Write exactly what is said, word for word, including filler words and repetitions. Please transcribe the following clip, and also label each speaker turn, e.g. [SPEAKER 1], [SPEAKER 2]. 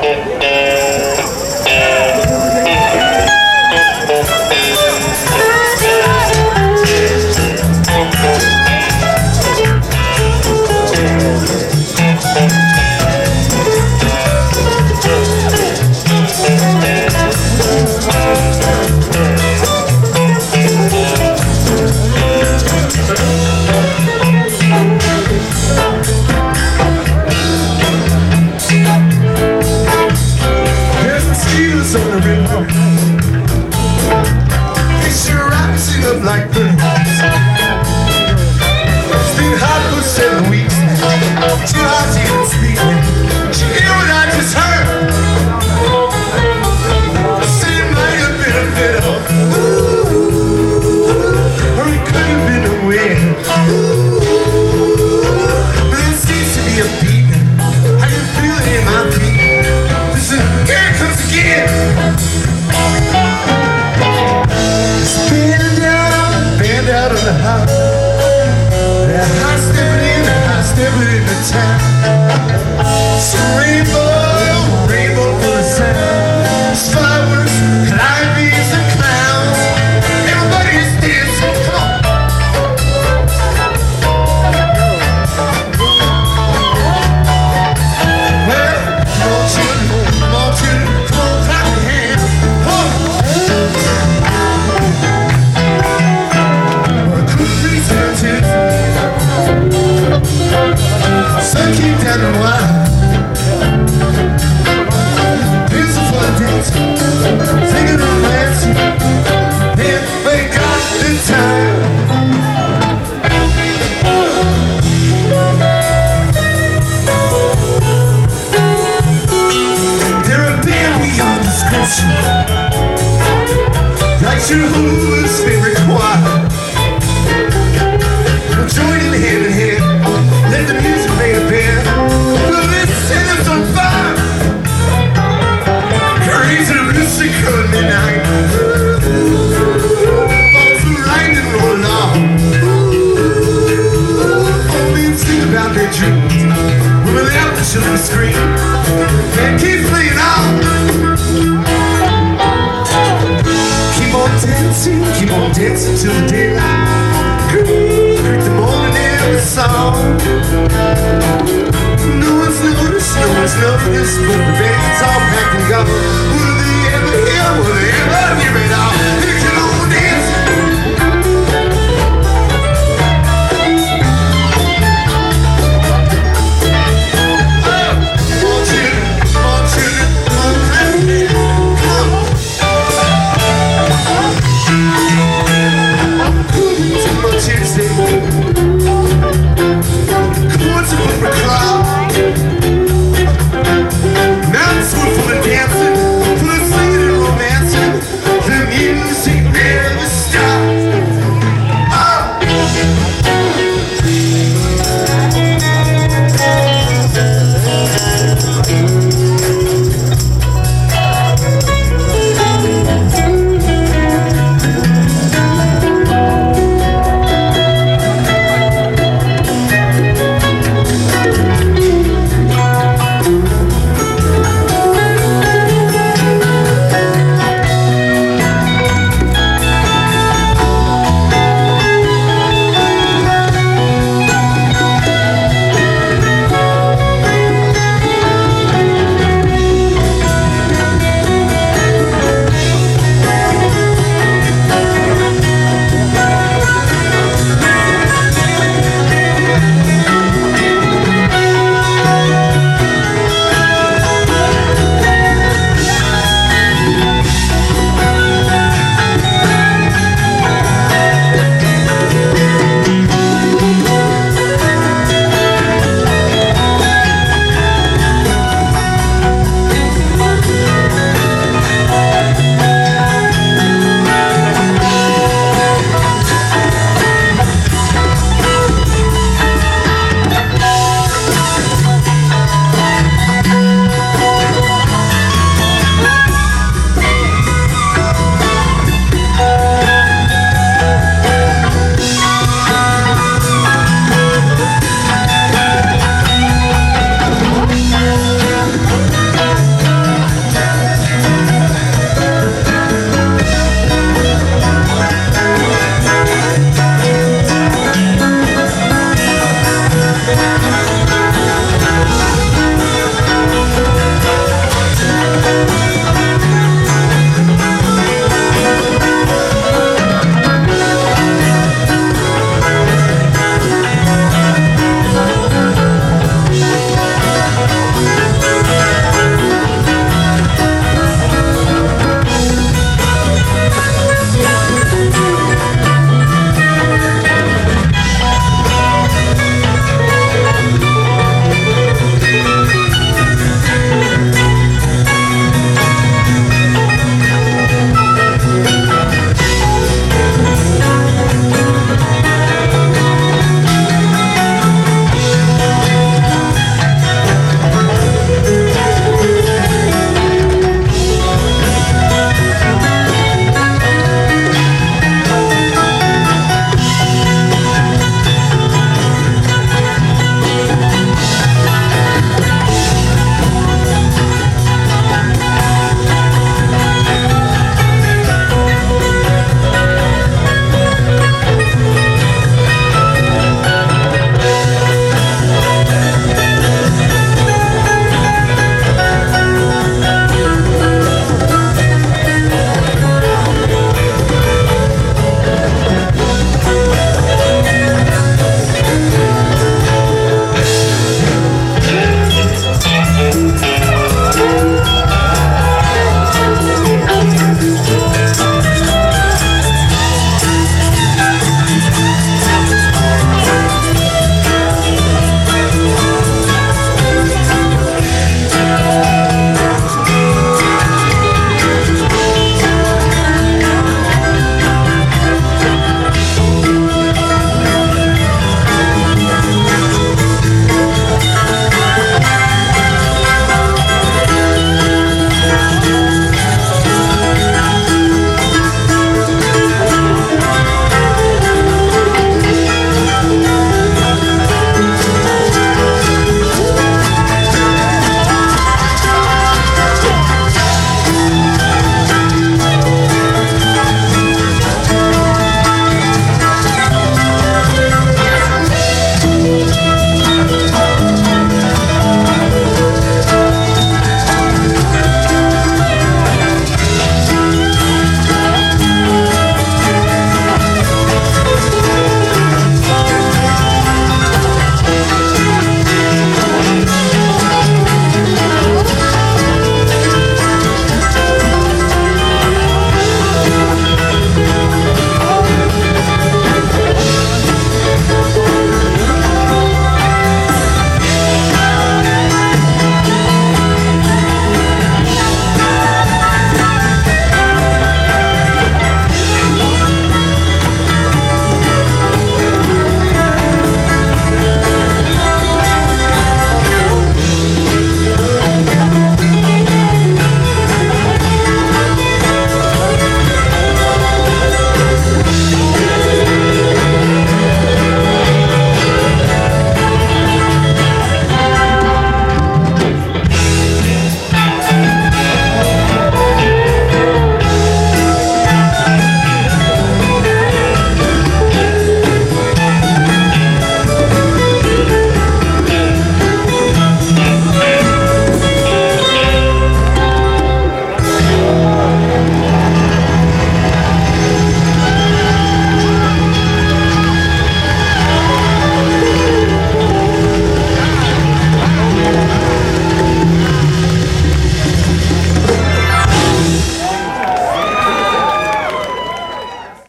[SPEAKER 1] Like birds. It's been hot for seven weeks now. Too hot to even speak. She hear what I just heard. She might have been a bit of ooh, or it could have been a wind. But it seems to be a beat. I can feel it in my feet. Listen, here it comes again. Out of the house, that high stepping in, high stepping in the town. It's a rainbow, rainbow for the sound. It's fireworks, live beats and clowns. Everybody is dancing, come on. Well, come on children, come on children, come on clap your hands. Oh. Sun came down the wine. Beautiful dance, singing romance. Then they got the time. They're a band beyond description, like your who's favorite choir. Joining hand in hand, let the music lay a bed. Well, this center's on fire. Crazy music at midnight. Falls the lightning roll on. All men sing about their dreams. Women out the children scream. And keep playing on. Keep on dancing, keep on dancing till daylight. Greet the morning air with song. No one's noticed, no one's noticed, but the band's all packed and gone.